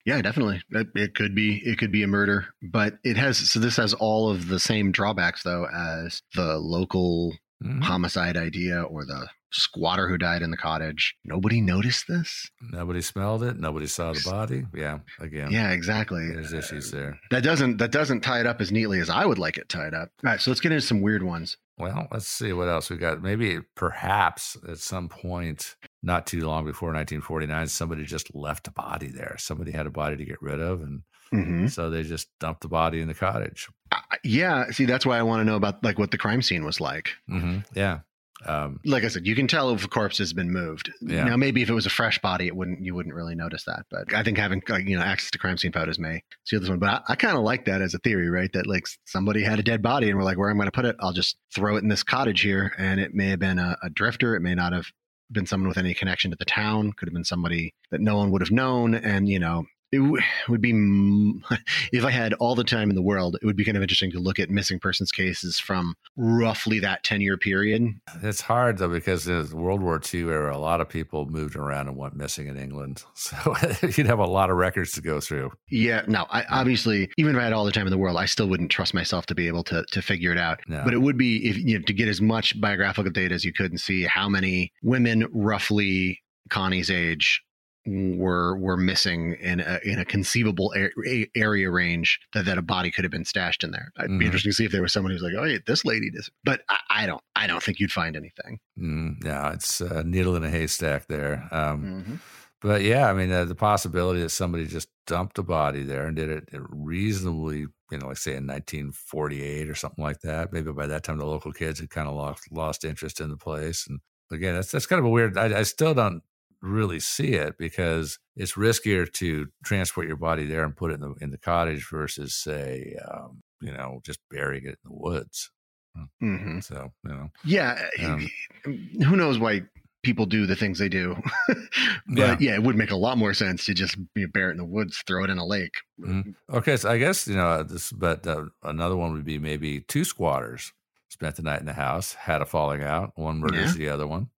Yeah, definitely. It, it could be it could be a murder, but it has so this has all of the same drawbacks though as the local mm-hmm. homicide idea or the squatter who died in the cottage. Nobody noticed this. Nobody smelled it. Nobody saw the body. Yeah, again. Yeah, exactly. There's issues there. That doesn't that doesn't tie it up as neatly as I would like it tied up. All right, so let's get into some weird ones. Well, let's see what else we got. Maybe perhaps at some point, not too long before nineteen forty-nine, somebody just left a body there. Somebody had a body to get rid of, and mm-hmm. so they just dumped the body in the cottage. Uh, yeah, see, that's why I want to know about like what the crime scene was like. Mm-hmm. Yeah. Um, like I said, you can tell if a corpse has been moved. Yeah. Now, maybe if it was a fresh body, it wouldn't you wouldn't really notice that. But I think having like, you know access to crime scene photos may seal this one. But I, I kind of like that as a theory, right? That like somebody had a dead body and we're like, where am I going to put it? I'll just throw it in this cottage here, and it may have been a, a drifter. It may not have been someone with any connection to the town. Could have been somebody that no one would have known, and you know. It w- would be, if I had all the time in the world, it would be kind of interesting to look at missing persons cases from roughly that ten-year period. It's hard, though, because in World War Two era, a lot of people moved around and went missing in England. So you'd have a lot of records to go through. Yeah, no, I, obviously, even if I had all the time in the world, I still wouldn't trust myself to be able to to figure it out. No. But it would be, if you know, to get as much biographical data as you could and see how many women roughly Connie's age were were missing in a in a conceivable a- area range that, that a body could have been stashed in there. It'd mm-hmm. be interesting to see if there was someone who's like, oh, yeah, this lady does. But I, I don't I don't think you'd find anything. Mm, yeah, it's a needle in a haystack there. Um, mm-hmm. But yeah, I mean, uh, the possibility that somebody just dumped a body there and did it reasonably, you know, like say in nineteen forty-eight or something like that. Maybe by that time the local kids had kind of lost lost interest in the place. And again, that's that's kind of a weird. I, I still don't really see it because it's riskier to transport your body there and put it in the in the cottage versus say um, you know just burying it in the woods. Mm-hmm. So you know yeah um, who knows why people do the things they do. But yeah. yeah it would make a lot more sense to just you know, bury it in the woods, throw it in a lake. Mm-hmm. Okay, so I guess you know this, but uh, another one would be maybe two squatters spent the night in the house, had a falling out, one murders yeah. the other one.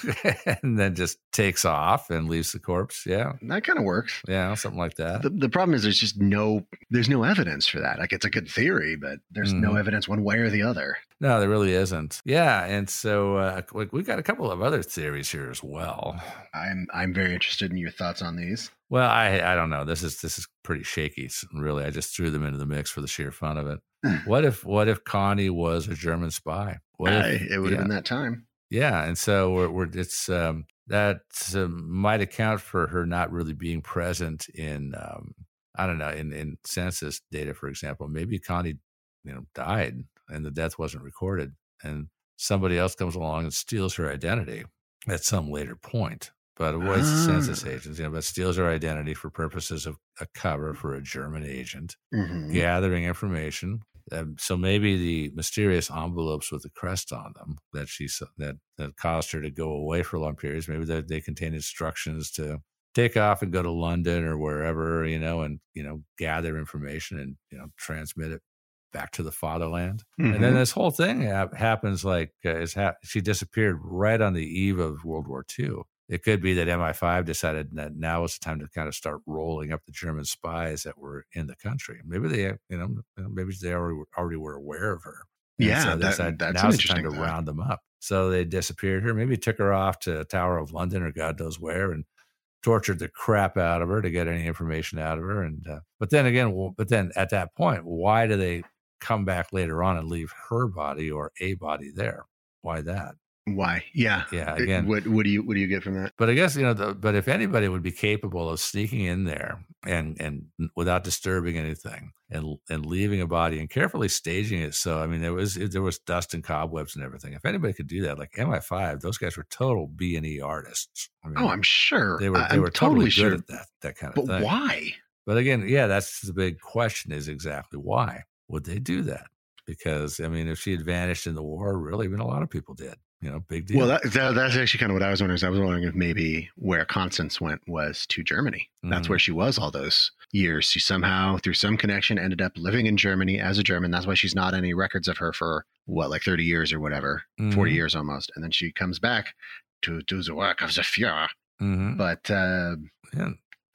And then just takes off and leaves the corpse. Yeah, that kind of works. Yeah, something like that. The, the problem is there's just no there's no evidence for that. Like it's a good theory, but there's mm-hmm. no evidence one way or the other. No, there really isn't. Yeah, and so uh, we've got a couple of other theories here as well. I'm I'm very interested in your thoughts on these. Well, I I don't know. This is this is pretty shaky. Really, I just threw them into the mix for the sheer fun of it. What if what if Connie was a German spy? What if, I, it would have yeah. been that time. Yeah, and so we're, we're it's um, that uh, might account for her not really being present in um, I don't know in, in census data, for example. Maybe Connie, you know, died and the death wasn't recorded, and somebody else comes along and steals her identity at some later point, but avoids ah. the census agents, you know, but steals her identity for purposes of a cover for a German agent, mm-hmm. gathering information. Um, so maybe the mysterious envelopes with the crest on them that she that that caused her to go away for long periods, maybe they, they contain instructions to take off and go to London or wherever, you know, and you know gather information and you know transmit it back to the fatherland. Mm-hmm. And then this whole thing ha- happens like uh, is ha- she disappeared right on the eve of World War Two. It could be that M I five decided that now is the time to kind of start rolling up the German spies that were in the country. Maybe they, you know, maybe they already, already were aware of her. And yeah, so that, said, that's now's an the time to thought. round them up. So they disappeared her. Maybe took her off to Tower of London or God knows where, and tortured the crap out of her to get any information out of her. And uh, but then again, well, but then at that point, why do they come back later on and leave her body or a body there? Why that? Why? Yeah. Yeah. Again, what, what do you what do you get from that? But I guess, you know, the, but if anybody would be capable of sneaking in there and, and without disturbing anything and, and leaving a body and carefully staging it. So, I mean, there was, there was dust and cobwebs and everything. If anybody could do that, like M I five, those guys were total B and E artists. I mean, oh, I'm sure. They were, they I'm were totally totally sure. good at that, that kind of but thing. But why? But again, yeah, that's the big question is exactly why would they do that? Because, I mean, if she had vanished in the war, really, I mean, a lot of people did. You know, big deal. Well, that, that, that's actually kind of what I was wondering. I was wondering if maybe where Constance went was to Germany. Mm-hmm. That's where she was all those years. She somehow, through some connection, ended up living in Germany as a German. That's why she's not any records of her for, what, like thirty years or whatever, mm-hmm. forty years almost. And then she comes back to do the work of the Führer. Mm-hmm. But uh, yeah.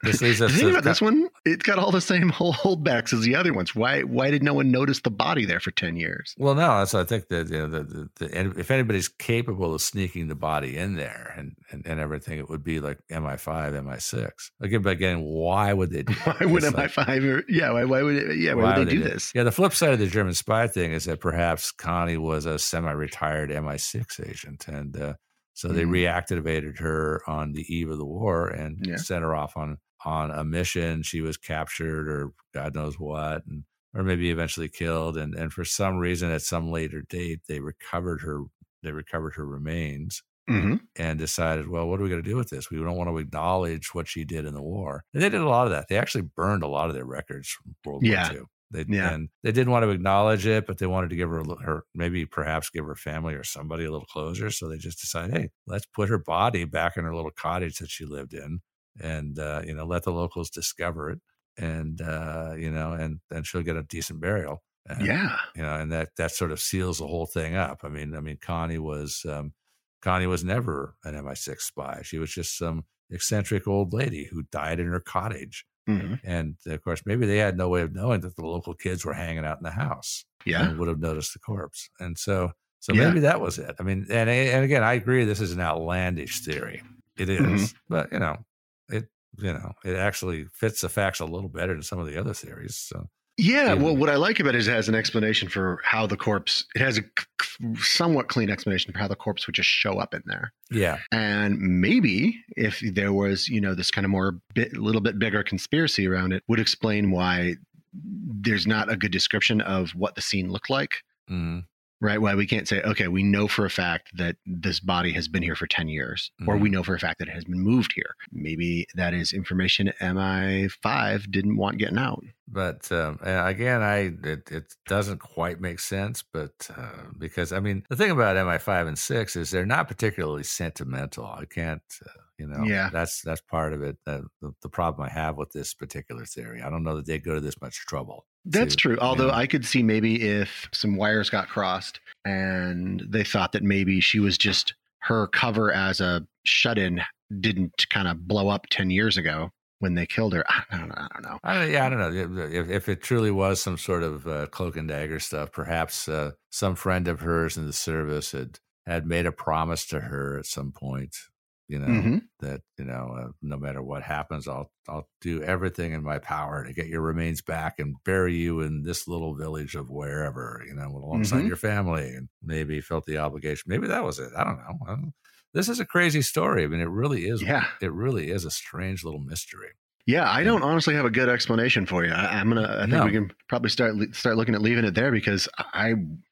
this leads us the thing to about this one, it's got all the same holdbacks as the other ones. Why why did no one notice the body there for ten years? Well, no, so I think that, you know, the, the, the and if anybody's capable of sneaking the body in there and, and, and everything, it would be like M I five, M I six. Again, but again, why would they do Why would M I five or yeah, why, why would it, yeah, why, why would they, they do, do this? Yeah, the flip side of the German spy thing is that perhaps Connie was a semi-retired M I six agent, and uh, so they mm. reactivated her on the eve of the war and yeah. sent her off on on a mission. She was captured or God knows what, and or maybe eventually killed. And and for some reason, at some later date, they recovered her. They recovered her remains mm-hmm. and decided, well, what are we going to do with this? We don't want to acknowledge what she did in the war. And they did a lot of that. They actually burned a lot of their records from World yeah. War Two. They, yeah. And they didn't want to acknowledge it, but they wanted to give her, her, maybe perhaps give her family or somebody a little closure. So they just decided, hey, let's put her body back in her little cottage that she lived in, and uh, you know, let the locals discover it, and uh, you know, and and she'll get a decent burial. And, yeah, you know, and that that sort of seals the whole thing up. I mean, I mean, Connie was um, Connie was never an M I six spy. She was just some eccentric old lady who died in her cottage. Mm-hmm. And of course, maybe they had no way of knowing that the local kids were hanging out in the house. Yeah, and would have noticed the corpse. And so, so yeah. maybe that was it. I mean, and and again, I agree. This is an outlandish theory. It is, mm-hmm. but you know, it you know, it actually fits the facts a little better than some of the other theories. So. Yeah, well, what I like about it is it has an explanation for how the corpse, it has a somewhat clean explanation for how the corpse would just show up in there. Yeah. And maybe if there was, you know, this kind of more bit, little bit bigger conspiracy around it, would explain why there's not a good description of what the scene looked like. Mm. Right. Why we can't say, okay, we know for a fact that this body has been here for ten years, mm-hmm. or we know for a fact that it has been moved here. Maybe that is information M I five didn't want getting out. But um, again, I it, it doesn't quite make sense. But uh, because, I mean, the thing about M I five and six is they're not particularly sentimental. I can't, uh, you know, yeah. that's that's part of it. Uh, the, the problem I have with this particular theory. I don't know that they go to this much trouble. That's to, true. Although you know, I could see maybe if some wires got crossed and they thought that maybe she was just her cover as a shut-in didn't kind of blow up ten years ago when they killed her. I don't know. I don't know. I don't, yeah, I don't know. If, if it truly was some sort of uh, cloak and dagger stuff, perhaps uh, some friend of hers in the service had, had made a promise to her at some point. You know, mm-hmm. that, you know, uh, no matter what happens, I'll I'll do everything in my power to get your remains back and bury you in this little village of wherever, you know, alongside mm-hmm. your family. And maybe felt the obligation. Maybe that was it. I don't know. I don't, this is a crazy story. I mean, it really is. Yeah. It really is a strange little mystery. Yeah, I don't honestly have a good explanation for you. I, I'm gonna. I think no. we can probably start start looking at leaving it there because I.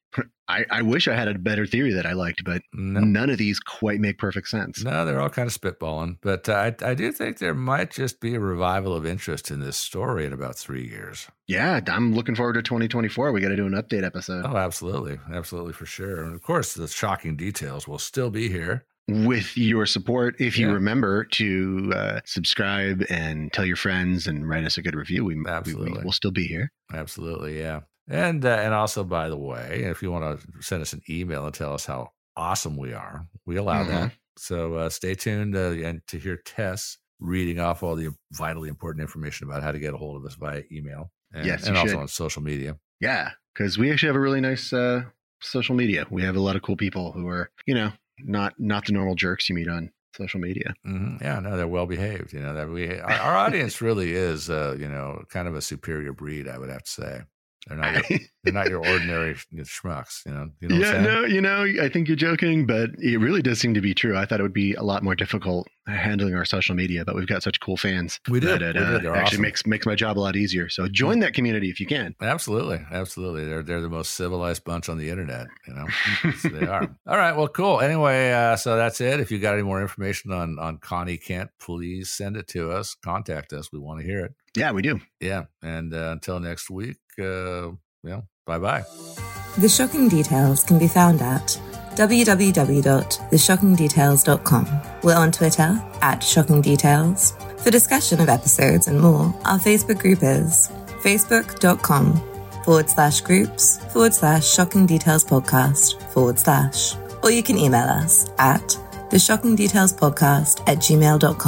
I, I wish I had a better theory that I liked, but no. none of these quite make perfect sense. No, they're all kind of spitballing. But uh, I, I do think there might just be a revival of interest in this story in about three years. Yeah, I'm looking forward to twenty twenty-four. We got to do an update episode. Oh, absolutely. Absolutely, for sure. And of course, the shocking details will still be here. With your support, if you yeah. remember to uh, subscribe and tell your friends and write us a good review, we, absolutely. we, we will still be here. Absolutely, yeah. And uh, and also, by the way, if you want to send us an email and tell us how awesome we are, we allow mm-hmm. that. So uh, stay tuned uh, and to hear Tess reading off all the vitally important information about how to get a hold of us via email. And, yes, and you also should. on social media. Yeah, because we actually have a really nice uh, social media. We have a lot of cool people who are, you know, not not the normal jerks you meet on social media. Mm-hmm. Yeah, no, they're well behaved. You know that we our, our audience really is, uh, you know, kind of a superior breed, I would have to say. They're not your, they're not your ordinary schmucks, you know. You know yeah, no, you know, I think you're joking, but it really does seem to be true. I thought it would be a lot more difficult handling our social media, but we've got such cool fans. We did. That it we uh, did. actually awesome. makes makes my job a lot easier. So join that community if you can. Absolutely, absolutely. They're they're the most civilized bunch on the internet. You know, so they are. All right. Well, cool. Anyway, uh, so that's it. If you got any more information on on Connie Kent, please send it to us. Contact us. We want to hear it. Yeah, we do. Yeah. And uh, until next week. Uh, Well, bye-bye. The Shocking Details can be found at w w w dot the shocking details dot com. We're on Twitter at Shocking Details. For discussion of episodes and more, our Facebook group is facebook.com forward slash groups forward slash Shocking Details Podcast forward slash. Or you can email us at the shocking details podcast at gmail dot com.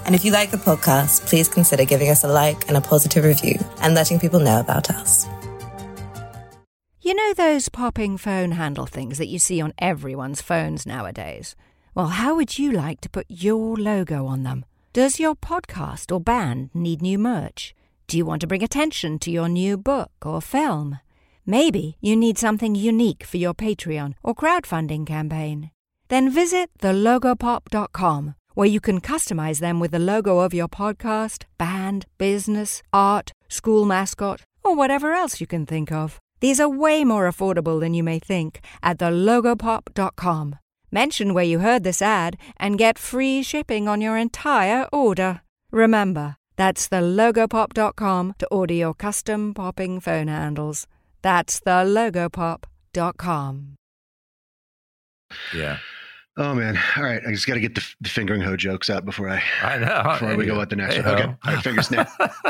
And if you like the podcast, please consider giving us a like and a positive review and letting people know about us. You know those popping phone handle things that you see on everyone's phones nowadays? Well, how would you like to put your logo on them? Does your podcast or band need new merch? Do you want to bring attention to your new book or film? Maybe you need something unique for your Patreon or crowdfunding campaign. Then visit the logo pop dot com, where you can customize them with the logo of your podcast, band, business, art, school mascot, or whatever else you can think of. These are way more affordable than you may think at the logo pop dot com. Mention where you heard this ad and get free shipping on your entire order. Remember, that's the logo pop dot com to order your custom popping phone handles. That's the logo pop dot com. Yeah. Oh man! All right, I just got to get the, the fingering hoe jokes out before I. I know. Before hey, we go with the next hey, one. Okay. All right, finger snap.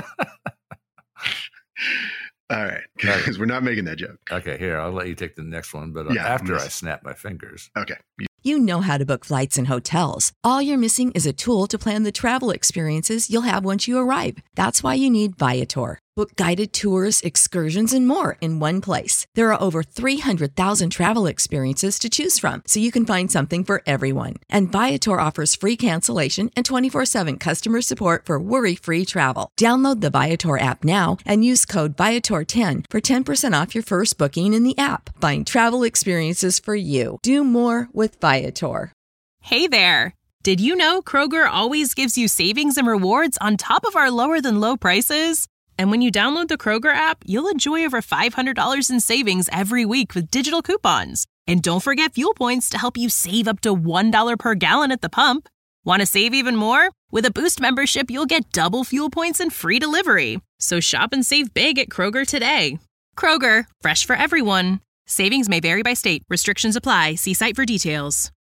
All right, because we're not making that joke. Okay, here, I'll let you take the next one, but yeah, after I snap my fingers. Okay. You know how to book flights and hotels. All you're missing is a tool to plan the travel experiences you'll have once you arrive. That's why you need Viator. Book guided tours, excursions, and more in one place. There are over three hundred thousand travel experiences to choose from, so you can find something for everyone. And Viator offers free cancellation and twenty-four seven customer support for worry-free travel. Download the Viator app now and use code Viator ten for ten percent off your first booking in the app. Find travel experiences for you. Do more with Viator. Hey there! Did you know Kroger always gives you savings and rewards on top of our lower-than-low prices? And when you download the Kroger app, you'll enjoy over five hundred dollars in savings every week with digital coupons. And don't forget fuel points to help you save up to one dollar per gallon at the pump. Want to save even more? With a Boost membership, you'll get double fuel points and free delivery. So shop and save big at Kroger today. Kroger, fresh for everyone. Savings may vary by state. Restrictions apply. See site for details.